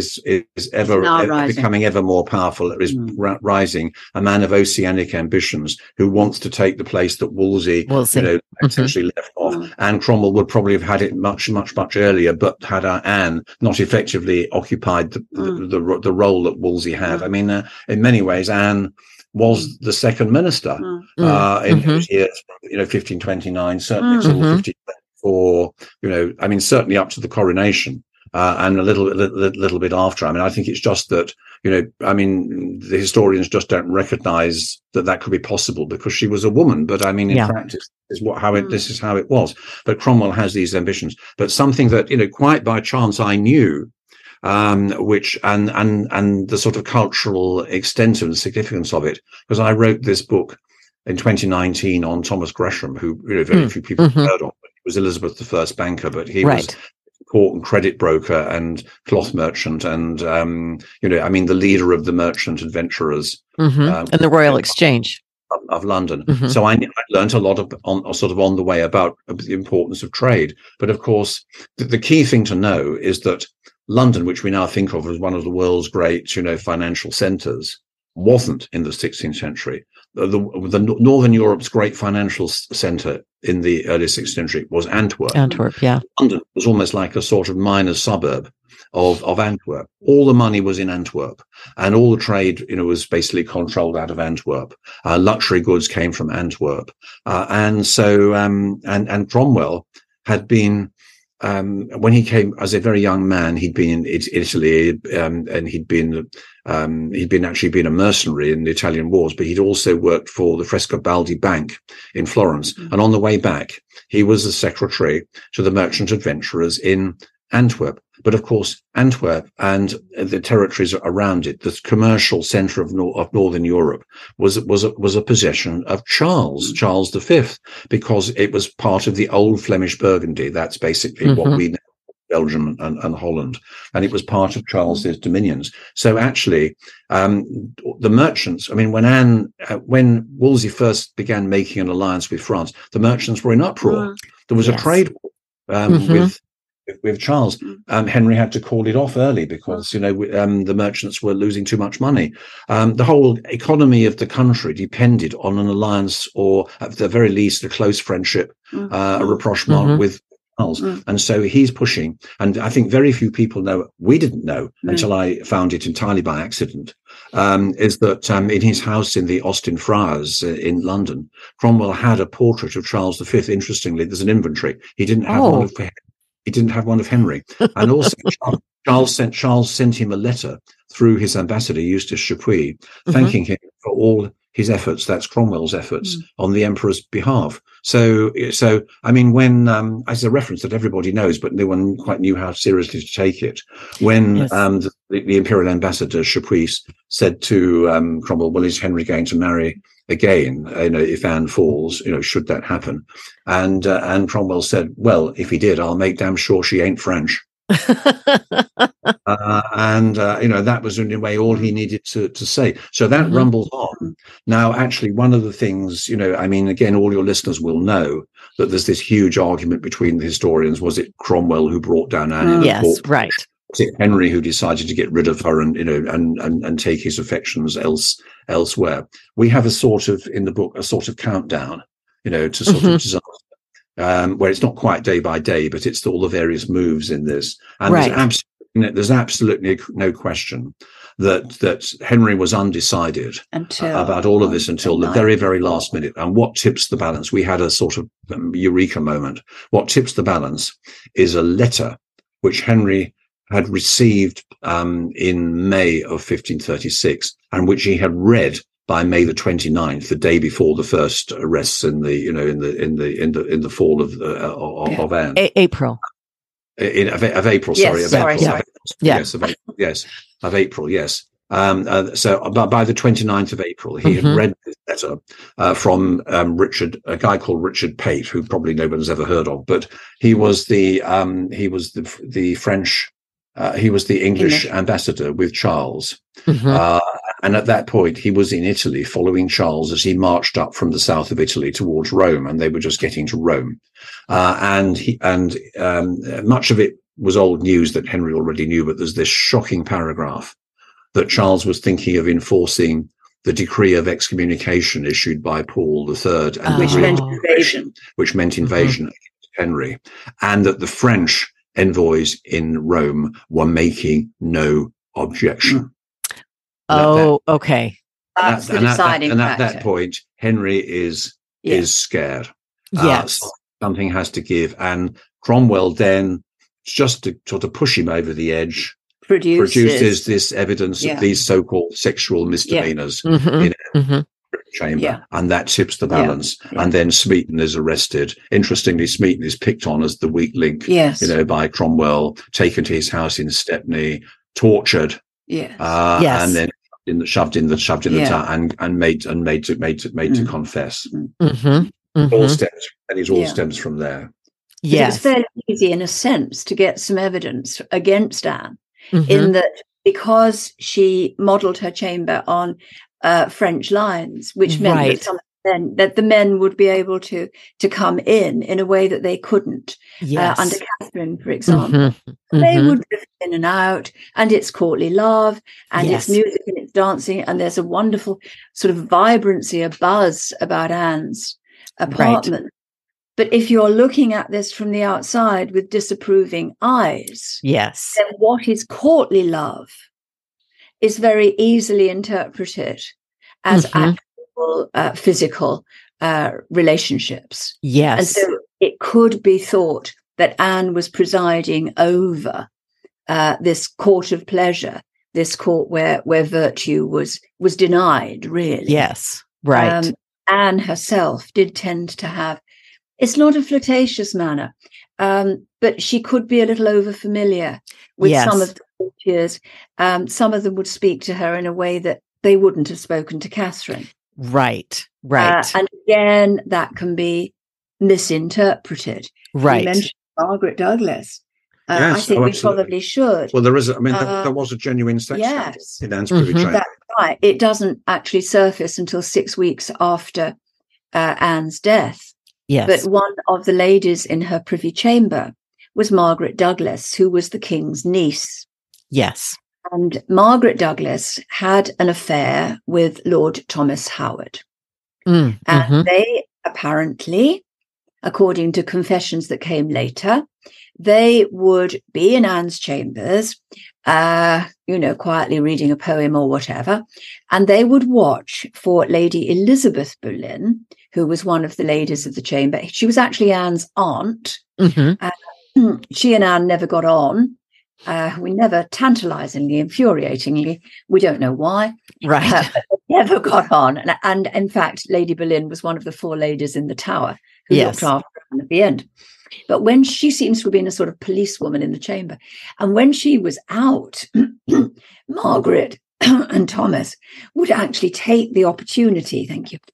ever becoming ever more powerful, is rising, a man of oceanic ambitions who wants to take the place that Wolsey. Essentially left off. And Cromwell would probably have had it much earlier, but had Anne not effectively occupied the role that Wolsey had. I mean, in many ways, Anne was the second minister in those years, 1529, certainly till 1524. I mean, certainly up to the coronation. And a little bit after. I mean, I think it's just that, I mean, the historians just don't recognize that could be possible because she was a woman. But I mean, in practice, this is how it was. But Cromwell has these ambitions. But something that, quite by chance I knew, which and the sort of cultural extent and significance of it, because I wrote this book in 2019 on Thomas Gresham, who very few people have heard of. He was Elizabeth I's banker, but he was important credit broker and cloth merchant, and I mean, the leader of the merchant adventurers and the Royal Exchange of London. So I learned a lot on the way about the importance of trade. But of course, the key thing to know is that London, which we now think of as one of the world's great financial centres, wasn't in the 16th century. The Northern Europe's great financial centre in the early 16th century was Antwerp. London was almost like a sort of minor suburb of Antwerp. All the money was in Antwerp, and all the trade, was basically controlled out of Antwerp. Luxury goods came from Antwerp, and so and Cromwell had been. When he came as a very young man, he'd been in Italy, and he'd been a mercenary in the Italian wars, but he'd also worked for the Frescobaldi Bank in Florence. And on the way back, he was the secretary to the merchant adventurers in Antwerp. But of course, Antwerp and the territories around it, the commercial centre of Northern Europe, was a possession of Charles V, because it was part of the old Flemish Burgundy. That's basically what we know, Belgium and Holland, and it was part of Charles's dominions. So actually, the merchants. I mean, when Wolsey first began making an alliance with France, the merchants were in uproar. There was a trade war with Charles. Henry had to call it off early because the merchants were losing too much money. The whole economy of the country depended on an alliance, or at the very least a close friendship, a rapprochement with Charles. And so he's pushing, and I think very few people know, we didn't know until I found it entirely by accident, is that in his house in the Austin Friars in London, Cromwell had a portrait of Charles V. Interestingly, there's an inventory. He didn't have one of He didn't have one of Henry. And also Charles sent him a letter through his ambassador, Eustace Chapuis, thanking him for all his efforts, that's Cromwell's efforts, on the emperor's behalf. So I mean, when, as a reference that everybody knows, but no one quite knew how seriously to take it, when the imperial ambassador Chapuis said to Cromwell, well, is Henry going to marry again, if Anne falls, should that happen? And Cromwell said, well, if he did, I'll make damn sure she ain't French. That was in a way all he needed to say. So that rumbles on. Now, actually, one of the things, I mean, again, all your listeners will know that there's this huge argument between the historians. Was it Cromwell who brought down Anne? Yes, right. Henry who decided to get rid of her and, and take his affections elsewhere. We have in the book, a sort of countdown, to sort of disaster. Where it's not quite day by day, but it's all the various moves in this. And there's absolutely no question that Henry was undecided about all of this until the very, very last minute. And what tips the balance? We had a sort of eureka moment. What tips the balance is a letter which Henry had received in May of 1536, and which he had read by May the 29th, the day before the first arrests in the fall of Anne. April. Of April, sorry. Yes, of April, yes. So by the 29th of April, he had read this letter from Richard, a guy called Richard Pate, who probably nobody's ever heard of, but he was the French, he was the English ambassador with Charles. And at that point, he was in Italy following Charles as he marched up from the south of Italy towards Rome, and they were just getting to Rome. And much of it was old news that Henry already knew, but there's this shocking paragraph that Charles was thinking of enforcing the decree of excommunication issued by Paul III, and which meant invasion against Henry, and that the French envoys in Rome were making no objection. Okay. That's the deciding factor. At that point, Henry is scared. Yes. Something has to give. And Cromwell then, just to sort of push him over the edge, produces this evidence of these so-called sexual misdemeanors in a chamber, and that tips the balance. And then Smeaton is arrested. Interestingly, Smeaton is picked on as the weak link, by Cromwell, taken to his house in Stepney, tortured, and then shoved in the tower and made to confess. All stems from there. It was fairly easy, in a sense, to get some evidence against Anne, in that because she modelled her chamber on French lines, which meant that the men would be able to come in a way that they couldn't under Catherine, for example. They would drift in and out, and it's courtly love, and it's music and it's dancing, and there's a wonderful sort of vibrancy, a buzz about Anne's apartment. But if you're looking at this from the outside with disapproving eyes, then what is courtly love is very easily interpreted as actual physical relationships. And so it could be thought that Anne was presiding over this court of pleasure, this court where virtue was denied, really. Anne herself did tend to have, it's not a flirtatious manner, but she could be a little over-familiar with some of the courtiers. Some of them would speak to her in a way that they wouldn't have spoken to Catherine. Right. And again, that can be misinterpreted. You mentioned Margaret Douglas. I think we probably should. Well, there was a genuine sex scandal in Anne's privy chamber. That's right. It doesn't actually surface until 6 weeks after Anne's death. But one of the ladies in her privy chamber was Margaret Douglas, who was the king's niece. And Margaret Douglas had an affair with Lord Thomas Howard. And they apparently, according to confessions that came later, they would be in Anne's chambers, quietly reading a poem or whatever, and they would watch for Lady Elizabeth Boleyn, who was one of the ladies of the chamber. She was actually Anne's aunt. She and Anne never got on. We never, tantalizingly, infuriatingly, we don't know why, never got on. And in fact, Lady Boleyn was one of the 4 ladies in the Tower who looked after her at the end. But when she seems to have been a sort of policewoman in the chamber, and when she was out, Margaret and Thomas would actually take the opportunity,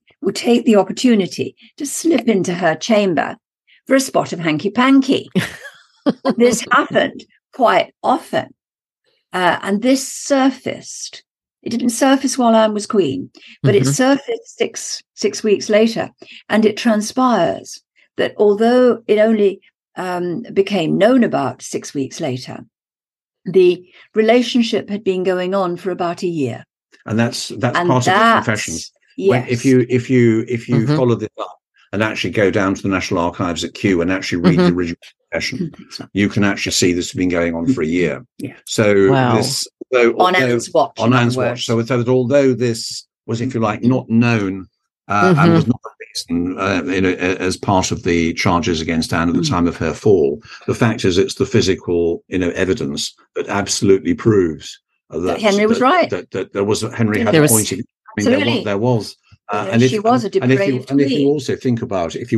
to slip into her chamber for a spot of hanky-panky. This happened quite often. And this surfaced. It didn't surface while Anne was queen, but it surfaced six weeks later. And it transpires that although it only became known about 6 weeks later, the relationship had been going on for about a year. And that's part of the confession. Yes. If you follow this up and actually go down to the National Archives at Kew and actually read the original confession, you can actually see this has been going on for a year. Yeah. So on Anne's watch. On Anne's watch. So that although this was, if you like, not known and was not as part of the charges against Anne at the time of her fall, the fact is it's the physical, evidence that absolutely proves that Henry was right. That there was Henry had a point. There was. And she was a depraved and if you also think about it,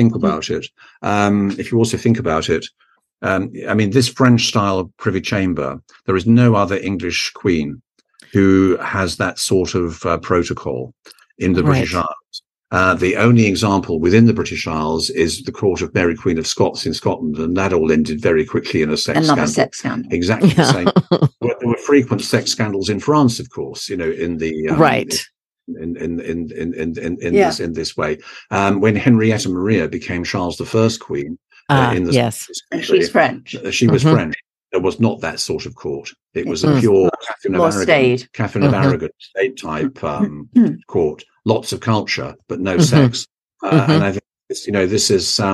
I mean, this French style of privy chamber, there is no other English queen who has that sort of protocol in the British Isles. The only example within the British Isles is the court of Mary Queen of Scots in Scotland, and that all ended very quickly in another sex scandal. Exactly the same. There were frequent sex scandals in France, of course, in the in this way. When Henrietta Maria became Charles I queen, she's French. She was French. There was not that sort of court. It was a pure Catherine of Aragon state type court. Lots of culture, but no sex. And I think this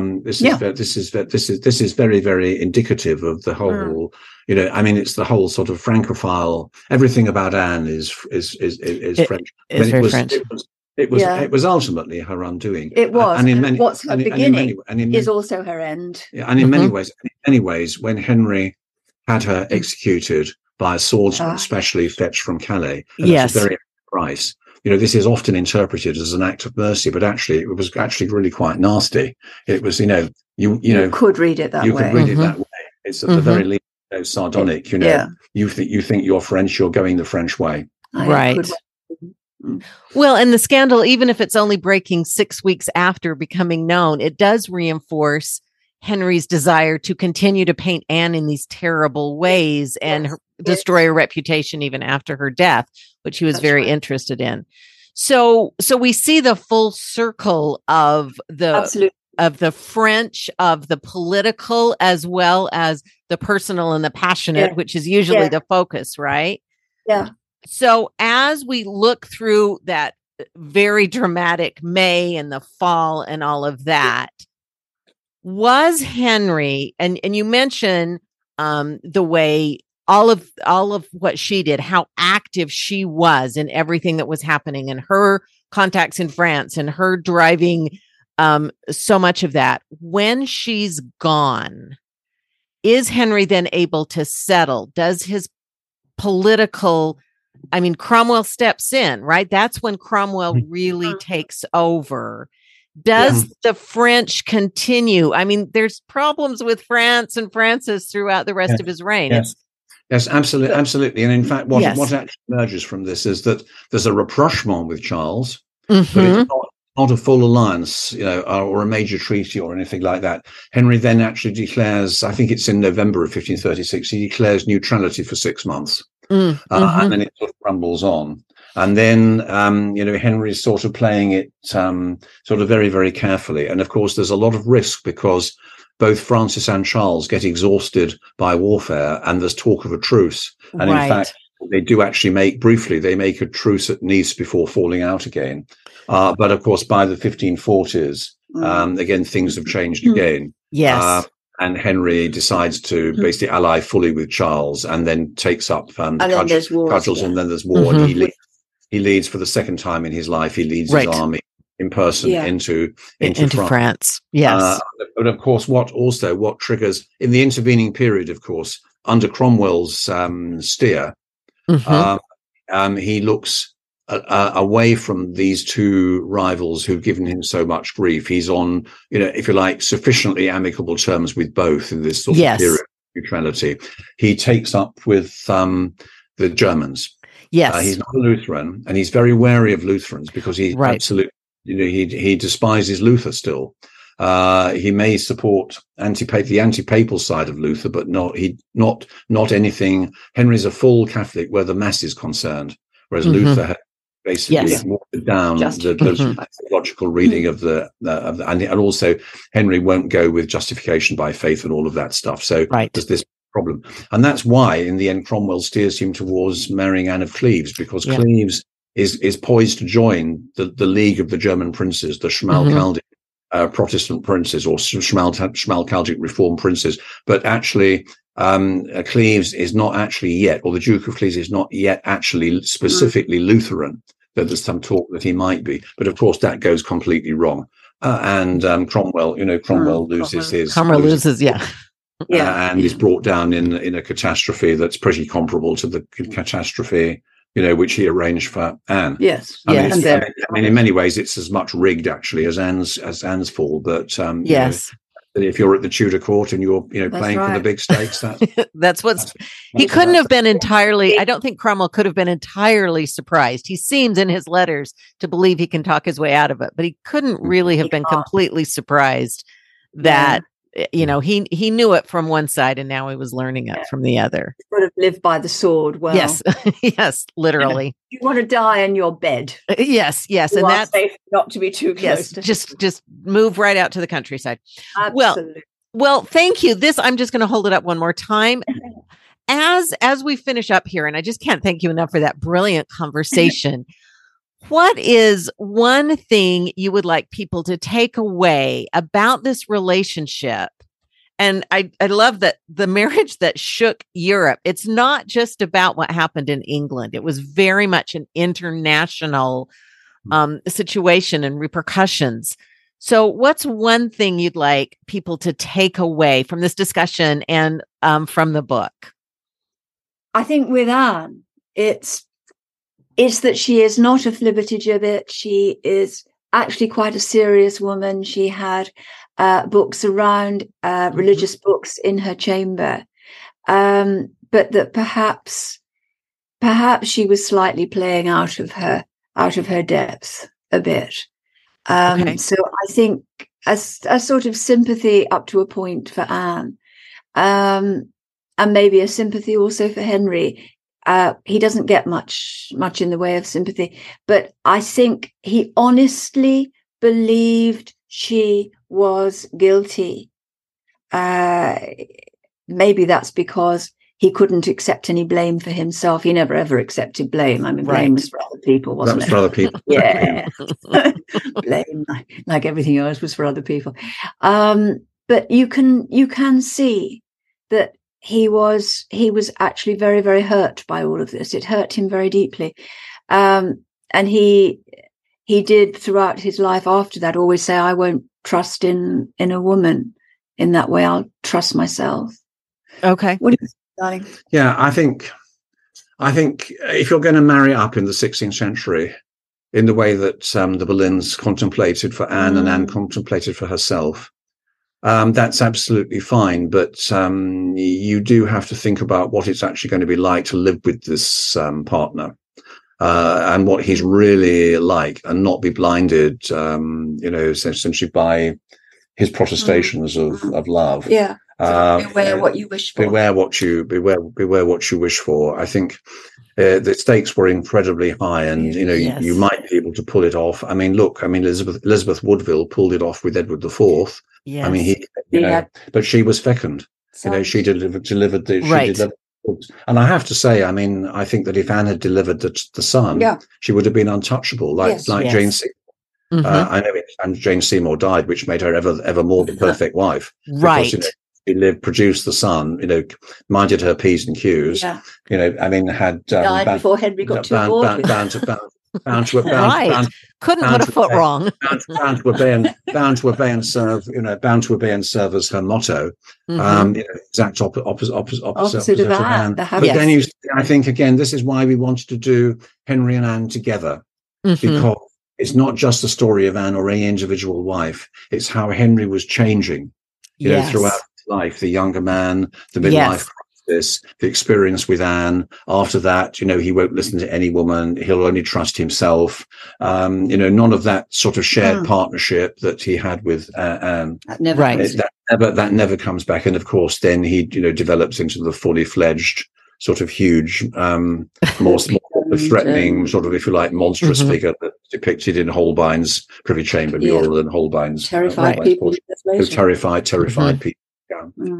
is very, very indicative of the whole. I mean, it's the whole sort of Francophile. Everything about Anne is French. French. It was ultimately her undoing. It was, and what's her beginning is also her end. Yeah, and in many ways, when Henry had her executed by a swordsman, specially fetched from Calais, and that's a very high price. This is often interpreted as an act of mercy, but actually, it was actually really quite nasty. It was, you could read it that way. You could read it that way. It's at the very least sardonic. You think you're French, you're going the French way, right? Well, and the scandal, even if it's only breaking 6 weeks after becoming known, it does reinforce Henry's desire to continue to paint Anne in these terrible ways and destroy her reputation even after her death, which he was very interested in. So we see the full circle of the French, of the political, as well as the personal and the passionate, which is usually the focus, right? Yeah. So as we look through that very dramatic May and the fall and all of that, was Henry, and you mentioned the way all of what she did, how active she was in everything that was happening, and her contacts in France and her driving so much of that. When she's gone, is Henry then able to settle? Does his political, Cromwell steps in, right? That's when Cromwell really takes over. Does the French continue? There's problems with France and Francis throughout the rest of his reign. Yes, absolutely. And in fact, what actually emerges from this is that there's a rapprochement with Charles, but it's not a full alliance, or a major treaty or anything like that. Henry then actually declares, I think it's in November of 1536, he declares neutrality for 6 months. And then it sort of rumbles on. And then, Henry's sort of playing it sort of very, very carefully. And of course, there's a lot of risk because both Francis and Charles get exhausted by warfare, and there's talk of a truce. And in fact, they do actually make a truce at Nice before falling out again. But of course, by the 1540s, again, things have changed again. Yes. And Henry decides to basically ally fully with Charles, and then takes up cudgels, and then there's war. And he leads for the second time in his life. He leads his army in person into France. Yes. But of course, what triggers in the intervening period, of course, under Cromwell's steer, he looks away from these two rivals who've given him so much grief. He's on, if you like, sufficiently amicable terms with both in this sort of period of neutrality. He takes up with the Germans. Yes. He's not a Lutheran, and he's very wary of Lutherans because he absolutely, he despises Luther still. He may support the anti-papal side of Luther, but not anything. Henry's a full Catholic where the mass is concerned, whereas Luther had basically watered down the logical reading of and also Henry won't go with justification by faith and all of that stuff. So there's this problem. And that's why, in the end, Cromwell steers him towards marrying Anne of Cleves, because Cleves is poised to join the League of the German Princes, the Schmalkaldic Protestant princes, or Schmalkaldic Reformed princes. But actually, Cleves is not actually yet, or the Duke of Cleves is not yet actually specifically Lutheran. Though there's some talk that he might be, but of course that goes completely wrong. And Cromwell, Cromwell loses and is brought down in a catastrophe that's pretty comparable to the catastrophe, which he arranged for Anne. Yes, I mean, in many ways, it's as much rigged actually as Anne's fall. But if you're at the Tudor court and you're playing for the big stakes, he couldn't have been entirely. I don't think Cromwell could have been entirely surprised. He seems in his letters to believe he can talk his way out of it, but he couldn't really have been completely surprised that he knew it from one side and now he was learning it from the other. He would have lived by the sword. Well, yes, literally. You want to die in your bed. Yes, and that's safe not to be too close. Yes, just move right out to the countryside. Absolutely. Well, thank you. I'm just going to hold it up one more time. As we finish up here, and I just can't thank you enough for that brilliant conversation. What is one thing you would like people to take away about this relationship? And I love that the marriage that shook Europe. It's not just about what happened in England. It was very much an international situation and repercussions. So what's one thing you'd like people to take away from this discussion and from the book? I think with Anne, it's that she is not a flibbertigibbet. She is actually quite a serious woman. She had books around, religious books in her chamber, but that perhaps she was slightly playing out of her depth a bit. So I think a sort of sympathy up to a point for Anne, and maybe a sympathy also for Henry. He doesn't get much in the way of sympathy, but I think he honestly believed she was guilty. Maybe that's because he couldn't accept any blame for himself. He never ever accepted blame. I mean, blame was for other people, wasn't it? That was for other people. Yeah. Blame, like everything else, was for other people. But you can see that he was actually very, very hurt by all of this. It hurt him very deeply. And he did throughout his life after that always say, I won't trust in a woman in that way. I'll trust myself. Okay. What do you think, darling? Yeah, I think if you're going to marry up in the 16th century in the way that the Boleyns contemplated for Anne and Anne contemplated for herself, that's absolutely fine. But you do have to think about what it's actually going to be like to live with this partner. And what he's really like, and not be blinded, essentially by his protestations of love. Yeah. Beware what you wish for. Beware what you wish for. I think the stakes were incredibly high, and you might be able to pull it off. I mean, Elizabeth Woodville pulled it off with Edward IV. Yes. I mean, but she was fecund. She delivered the. And I have to say, I mean, I think that if Anne had delivered the son, she would have been untouchable, like Jane Seymour. I know and Jane Seymour died, which made her ever more the perfect wife. Right. Because, she produced the son, minded her P's and Q's. Yeah. I mean, had died before Henry got too bored. Couldn't put a foot wrong. bound to obey and serve. Bound to obey and serve as her motto. Exact opposite of Anne. But then I think again, this is why we wanted to do Henry and Anne together, because it's not just the story of Anne or any individual wife. It's how Henry was changing, throughout his life. The younger man, the midlife crisis, the experience with Anne. After that, he won't listen to any woman. He'll only trust himself. None of that sort of shared partnership that he had with Anne. That never comes back. And of course, then he, develops into the fully fledged sort of huge, more threatening, sort of, if you like, monstrous figure that's depicted in Holbein's Privy Chamber mural and Holbein's terrified people. Who terrified people.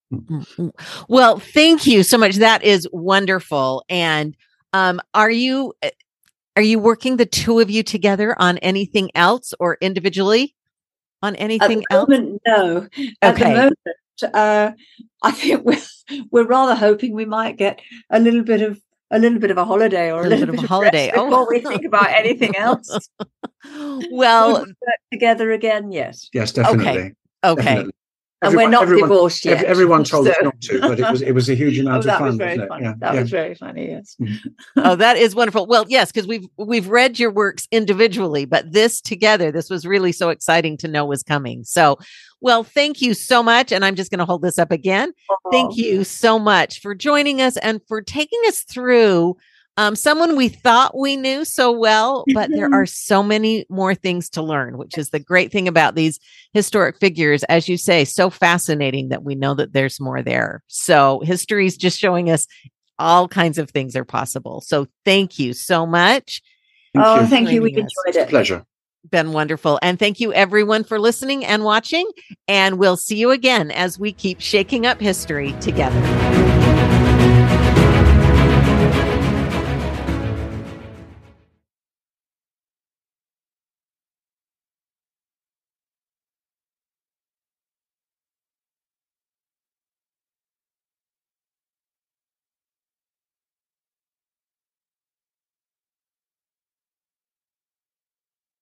Well, thank you so much. That is wonderful. And are you working, the two of you, together on anything else, or individually on anything else? No. At the moment, I think we're rather hoping we might get a little bit of a holiday, or a little bit of a holiday before we think about anything else. Well, work together again, yes. Yes, definitely. Okay. Definitely. And we're not divorced yet. Everyone told us not to, but it was a huge amount of fun. Was very funny. Yeah. That was very funny. Yes. Oh, that is wonderful. Well, yes, because we've read your works individually, but this together, this was really so exciting to know was coming. So, well, thank you so much. And I'm just going to hold this up again. Thank you so much for joining us and for taking us through someone we thought we knew so well, but there are so many more things to learn, which is the great thing about these historic figures. As you say, so fascinating that we know that there's more there. So history is just showing us all kinds of things are possible. So thank you so much. Thank you. We enjoyed it. It's a pleasure. Been wonderful. And thank you everyone for listening and watching. And we'll see you again as we keep shaking up history together.